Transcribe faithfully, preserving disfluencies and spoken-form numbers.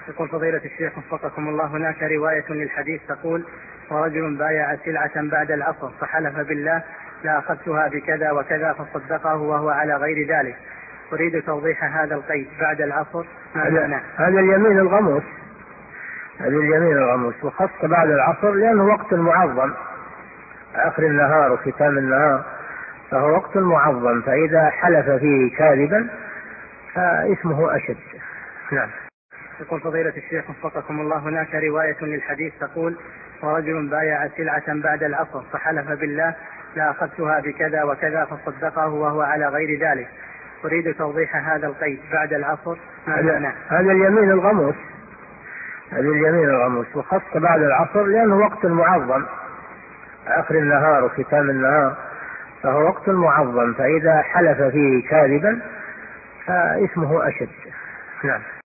يقول فضيلة الشيخ وفقكم الله، هناك رواية للحديث تقول: ورجل بايع سلعة بعد العصر فحلف بالله لا أخذتها بكذا وكذا فصدقه وهو على غير ذلك. أريد توضيح هذا القيد بعد العصر. هذا, هذا اليمين الغموس، هذا اليمين الغموس وخص بعد العصر لأنه وقت معظم، آخر النهار وختام النهار، فهو وقت معظم، فإذا حلف فيه كاذبا فإثمه أشد. نعم. يقول فضيلة الشيخ وفقكم الله، هناك رواية للحديث تقول: ورجل بايع سلعة بعد العصر فحلف بالله لا أخذتها بكذا وكذا فصدقه وهو على غير ذلك. أريد توضيح هذا القيد بعد العصر. هذا, هذا اليمين الغموس، هذا اليمين الغموس وخص بعد العصر لأنه وقت معظم، آخر النهار وختام النهار، فهو وقت معظم، فإذا حلف فيه كاذبا فإثمه أشد. نعم.